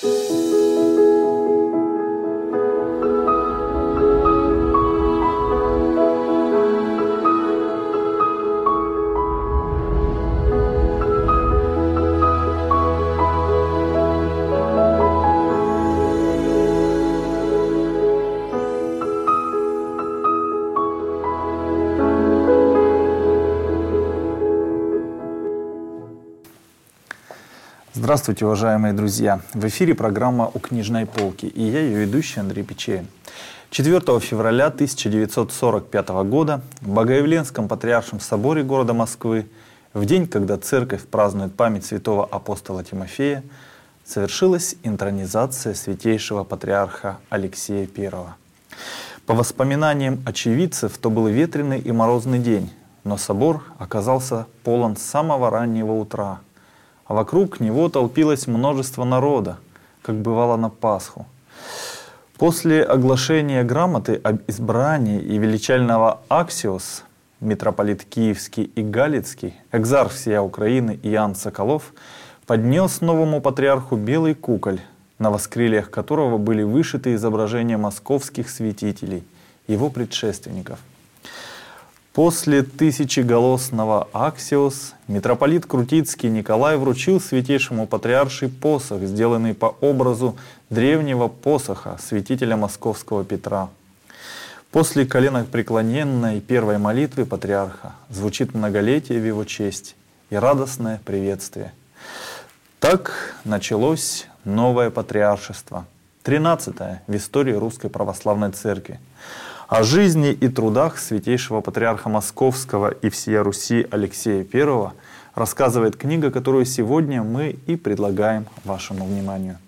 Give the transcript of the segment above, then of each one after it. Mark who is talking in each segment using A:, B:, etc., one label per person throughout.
A: Здравствуйте, уважаемые друзья! В эфире программа «У книжной полки» и я, ее ведущий Андрей Печеин. 4 февраля 1945 года в Богоявленском Патриаршем соборе города Москвы, в день, когда церковь празднует память святого апостола Тимофея, совершилась интронизация святейшего патриарха Алексея I. По воспоминаниям очевидцев, то был ветреный и морозный день, но собор оказался полон с самого раннего утра, а вокруг него толпилось множество народа, как бывало на Пасху. После оглашения грамоты об избрании и величального аксиос митрополит Киевский и Галицкий, экзарх всея Украины Иоанн Соколов, поднес новому патриарху белый куколь, на воскрыльях которого были вышиты изображения московских святителей, его предшественников. После тысячеголосного аксиос митрополит Крутицкий Николай вручил святейшему патриарший посох, сделанный по образу древнего посоха святителя московского Петра. После коленопреклоненной первой молитвы патриарха звучит многолетие в его честь и радостное приветствие. Так началось новое патриаршество, 13-е в истории Русской Православной Церкви. О жизни и трудах святейшего патриарха Московского и всея Руси Алексея I рассказывает книга, которую сегодня мы и предлагаем вашему вниманию.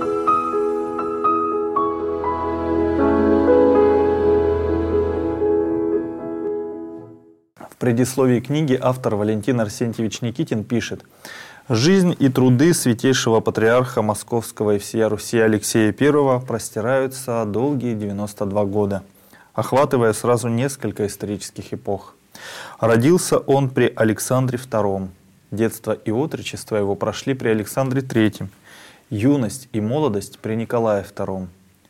A: В предисловии книги автор Валентин Арсентьевич Никитин пишет: «Жизнь и труды святейшего патриарха Московского и всея Руси Алексея I простираются долгие 92 года, охватывая сразу несколько исторических эпох. Родился он при Александре II. Детство и отрочество его прошли при Александре III. Юность и молодость при Николае II.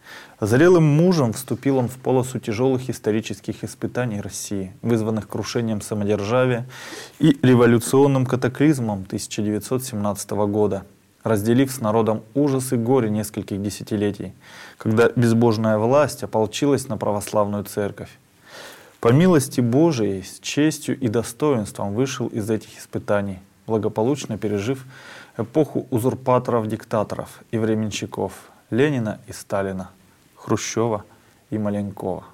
A: Зрелым мужем вступил он в полосу тяжелых исторических испытаний России, вызванных крушением самодержавия и революционным катаклизмом 1917 года, разделив с народом ужас и горе нескольких десятилетий, когда безбожная власть ополчилась на православную церковь. По милости Божией, с честью и достоинством вышел из этих испытаний, благополучно пережив эпоху узурпаторов-диктаторов и временщиков Ленина и Сталина, Хрущева и Маленкова.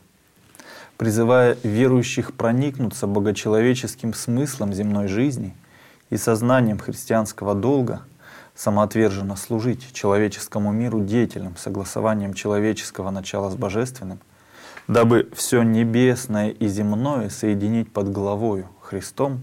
A: Призывая верующих проникнуться богочеловеческим смыслом земной жизни и сознанием христианского долга, самоотверженно служить человеческому миру деятельным согласованием человеческого начала с божественным, дабы все небесное и земное соединить под главою Христом,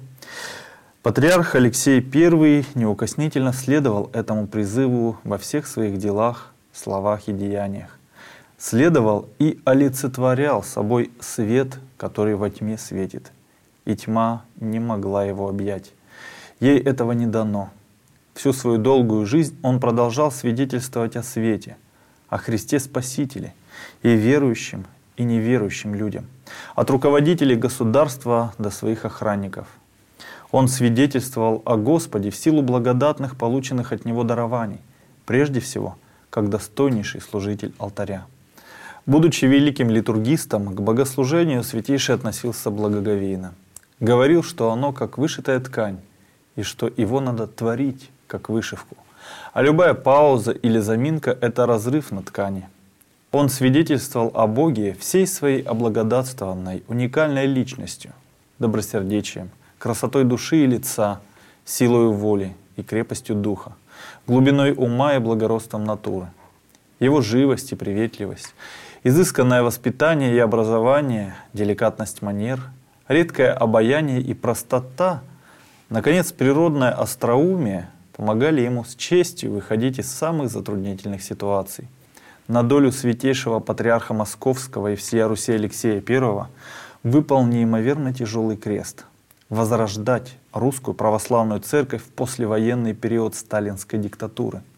A: патриарх Алексей I неукоснительно следовал этому призыву во всех своих делах, словах и деяниях. Следовал и олицетворял собой свет, который во тьме светит, и тьма не могла его объять. Ей этого не дано. Всю свою долгую жизнь он продолжал свидетельствовать о свете, о Христе Спасителе и верующим, и неверующим людям, от руководителей государства до своих охранников. Он свидетельствовал о Господе в силу благодатных, полученных от Него дарований, прежде всего, как достойнейший служитель алтаря. Будучи великим литургистом, к богослужению святейший относился благоговейно. Говорил, что оно как вышитая ткань, и что его надо творить, как вышивку. А любая пауза или заминка — это разрыв на ткани. Он свидетельствовал о Боге всей своей облагодатствованной, уникальной личностью, добросердечием, красотой души и лица, силою воли и крепостью духа, глубиной ума и благородством натуры. Его живость и приветливость, изысканное воспитание и образование, деликатность манер, редкое обаяние и простота, наконец, природное остроумие помогали ему с честью выходить из самых затруднительных ситуаций. На долю святейшего патриарха Московского и всея Руси Алексея I выпал неимоверно тяжелый крест — возрождать русскую православную церковь в послевоенный период сталинской диктатуры,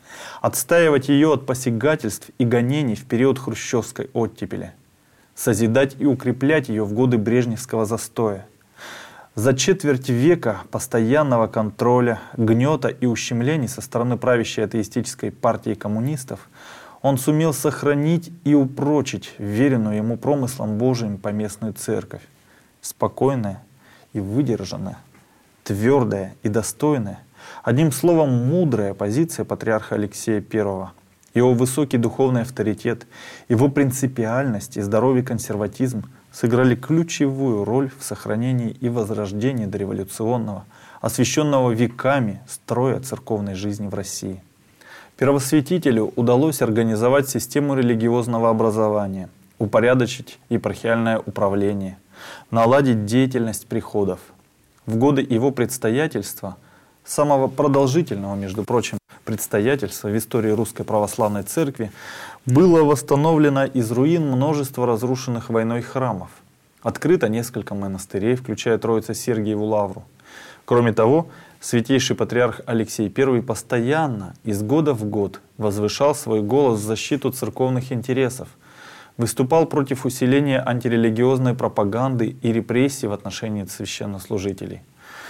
A: отстаивать ее от посягательств и гонений в период хрущевской оттепели, созидать и укреплять ее в годы брежневского застоя. За четверть века постоянного контроля, гнета и ущемлений со стороны правящей атеистической партии коммунистов он сумел сохранить и упрочить веренную ему промыслом Божиим поместную церковь, спокойная и выдержанная, твердая и достойная, одним словом, мудрая позиция патриарха Алексея I, его высокий духовный авторитет, его принципиальность и здоровый консерватизм сыграли ключевую роль в сохранении и возрождении дореволюционного, освященного веками строя церковной жизни в России. Первосвятителю удалось организовать систему религиозного образования, упорядочить епархиальное управление, наладить деятельность приходов. В годы его предстоятельства, самого продолжительного, между прочим, предстоятельства в истории Русской Православной Церкви, было восстановлено из руин множество разрушенных войной храмов. Открыто несколько монастырей, включая Троице-Сергиеву Лавру. Кроме того, святейший патриарх Алексей I постоянно, из года в год, возвышал свой голос в защиту церковных интересов, выступал против усиления антирелигиозной пропаганды и репрессий в отношении священнослужителей.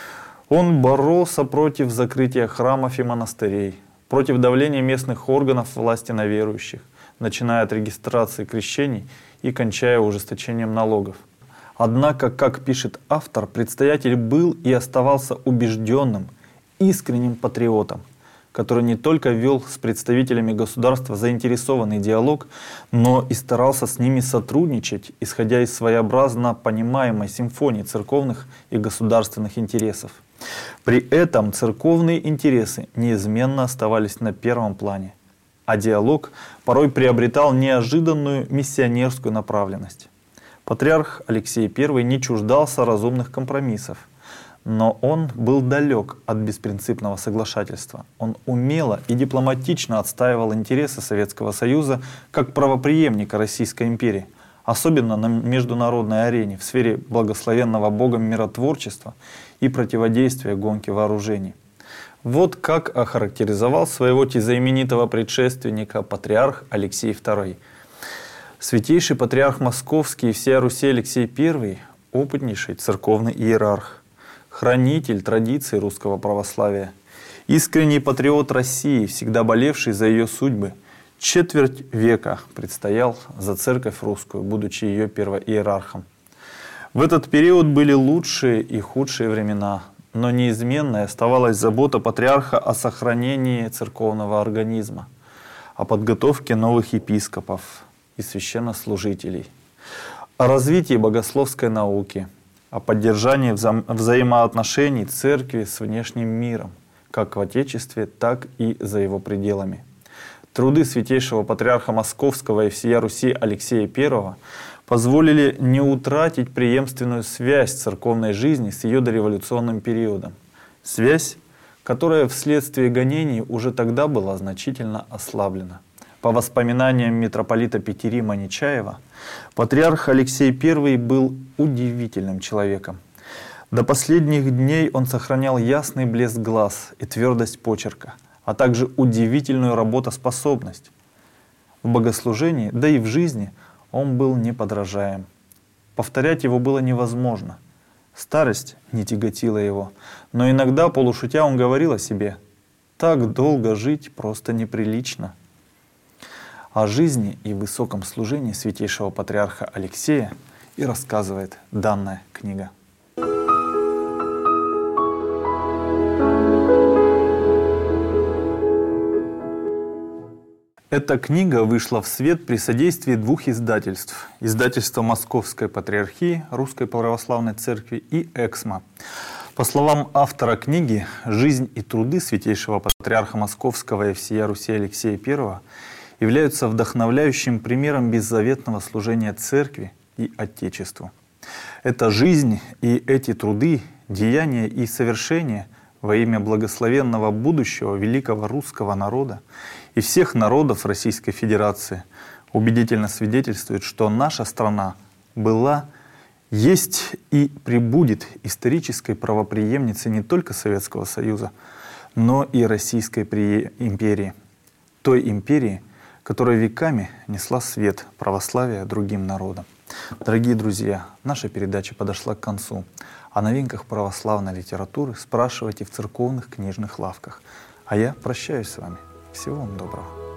A: Он боролся против закрытия храмов и монастырей, против давления местных органов власти на верующих, начиная от регистрации крещений и кончая ужесточением налогов. Однако, как пишет автор, предстоятель был и оставался убежденным, искренним патриотом, который не только вел с представителями государства заинтересованный диалог, но и старался с ними сотрудничать, исходя из своеобразно понимаемой симфонии церковных и государственных интересов. При этом церковные интересы неизменно оставались на первом плане, а диалог порой приобретал неожиданную миссионерскую направленность. Патриарх Алексей I не чуждался разумных компромиссов, но он был далек от беспринципного соглашательства. Он умело и дипломатично отстаивал интересы Советского Союза как правопреемника Российской империи, особенно на международной арене в сфере благословенного Богом миротворчества и противодействия гонке вооружений. Вот как охарактеризовал своего тезаименитого предшественника патриарх Алексей II. Святейший патриарх Московский и всея Руси Алексей I – опытнейший церковный иерарх, хранитель традиций русского православия, искренний патриот России, всегда болевший за ее судьбы, четверть века предстоял за церковь русскую, будучи ее первоиерархом. В этот период были лучшие и худшие времена, но неизменной оставалась забота патриарха о сохранении церковного организма, о подготовке новых епископов и священнослужителей, о развитии богословской науки, о поддержании взаимоотношений церкви с внешним миром, как в Отечестве, так и за его пределами. Труды святейшего патриарха Московского и всея Руси Алексея I позволили не утратить преемственную связь церковной жизни с ее дореволюционным периодом. Связь, которая вследствие гонений уже тогда была значительно ослаблена. По воспоминаниям митрополита Петерима Нечаева, патриарх Алексей I был удивительным человеком. До последних дней он сохранял ясный блеск глаз и твердость почерка, а также удивительную работоспособность. В богослужении, да и в жизни он был неподражаем. Повторять его было невозможно. Старость не тяготила его, но иногда, полушутя, он говорил о себе: «Так долго жить просто неприлично». О жизни и высоком служении святейшего патриарха Алексея и рассказывает данная книга. Эта книга вышла в свет при содействии двух издательств. Издательства Московской Патриархии Русской Православной Церкви и «Эксмо». По словам автора книги, жизнь и труды святейшего патриарха Московского и всея Руси Алексея I являются вдохновляющим примером беззаветного служения Церкви и Отечеству. Эта жизнь и эти труды, деяния и совершения во имя благословенного будущего великого русского народа и всех народов Российской Федерации убедительно свидетельствуют, что наша страна была, есть и пребудет исторической правопреемницей не только Советского Союза, но и Российской империи. той империи, которая веками несла свет православия другим народам. Дорогие друзья, наша передача подошла к концу. О новинках православной литературы спрашивайте в церковных книжных лавках. А я прощаюсь с вами. Всего вам доброго.